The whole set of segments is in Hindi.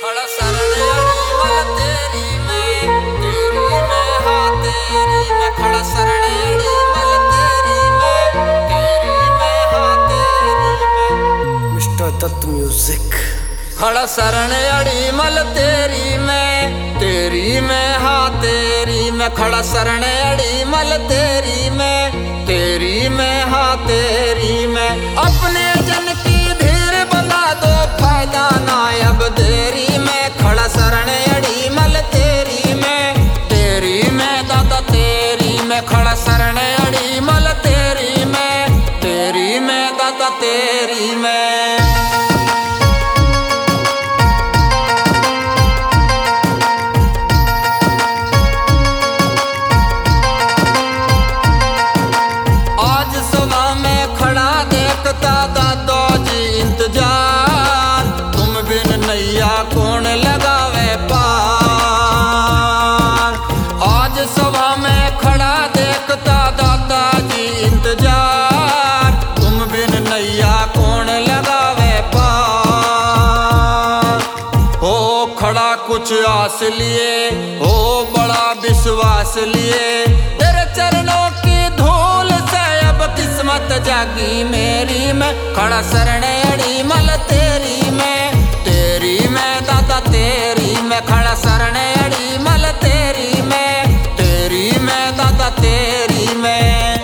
खड़ा शरण अड़ी मल तेरी में हाँ तेरी में खड़ा शरण अड़ी मल तेरी में हाँ तेरी में मिस्टर दत्त म्यूजिक। खड़ा शरण अड़ी मल तेरी में हाँ तेरी में खड़ा शरण अड़ी मल तेरी में हाँ तेरी में अपने जन की धीर बता दो फायदा ना अब देरी में खड़ा शरण अड़ी मल तेरी में दादा तेरी में खड़ा शरण अड़ी मल तेरी में दादा तेरी में कौन लगावे पार। आज सभा में खड़ा देखता दादाजी इंतजार तुम बिन नैया कौन लगावे पार। हो खड़ा कुछ आस लिए हो बड़ा विश्वास लिए तेरे चरणों की धूल से अब किस्मत जागी मेरी में खड़ा शरण अड़ी मल तेरी में दादा तेरी में खड़ा शरण अड़ी मल तेरी में दादा तेरी में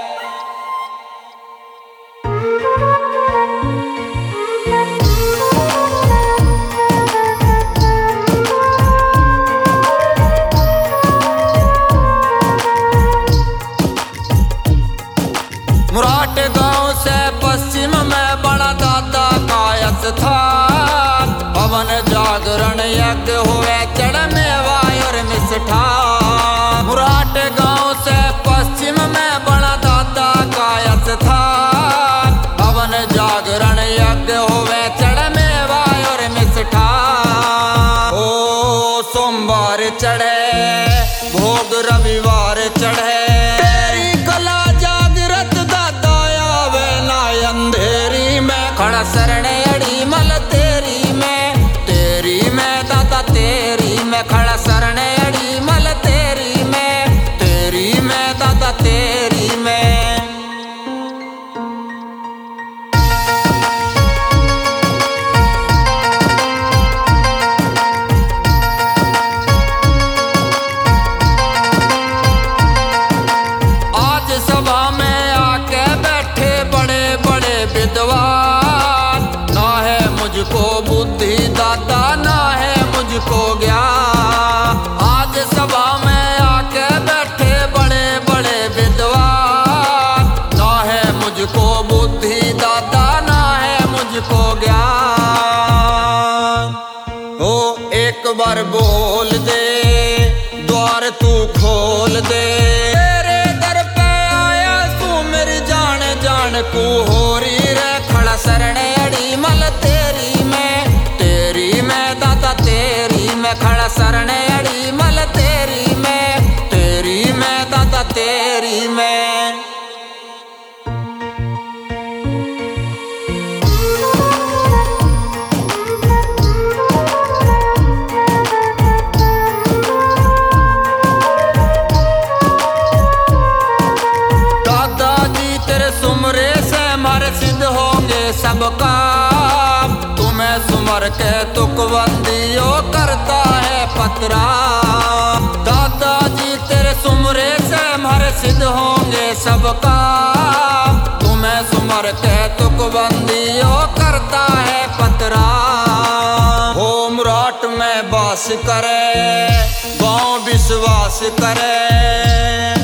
मुराट गांव से पश्चिम में बड़ा दादा का स्थान पवन जागरण यज्ञ हुए चढ़ने वायर मिष्ठान। मुराट गांव से पश्चिम में बड़ा दादा का स्थान पवन जागरण यज्ञ हुए चढ़ने वायर मिष्ठान। ओ सोमवार चढ़े भोग रविवार चढ़े तेरी कला जागृत दादा आवे ना अंधेरी में खड़ा शरण अड़ी मल तेरी में दादा तेरी में खड़ा शरण अड़ी मल तेरी में दादा तेरी में आज सभा में आके बैठे बड़े बड़े विद्वान ना है मुझको बुद्धि दादा ना है मुझको ज्ञान। आज सभा में आके बैठे बड़े बड़े विद्वान ना है मुझको बुद्धि दादा ना है मुझको ज्ञान। ओ एक बार बोल दे द्वार तू खोल दे तेरे दर पे आया तू मेरी जान जान को हो रही रे खड़ा शरण अड़ी मल तेरी में दादा तेरी में खड़ा शरण अड़ी मल तेरी में दादा तेरी में दादाजी तेरे सुमरे से हमारे सिद्ध होंगे सबका तुम्हें सुमर के तुकबंदियों करता है पतरा। दादाजी तेरे सुमरे से हमारे सिद्ध होंगे सबका तुम्हें सुमर के तुकबंदियों करता है पतरा। हो मुराट में बास करे गाँव विश्वास करे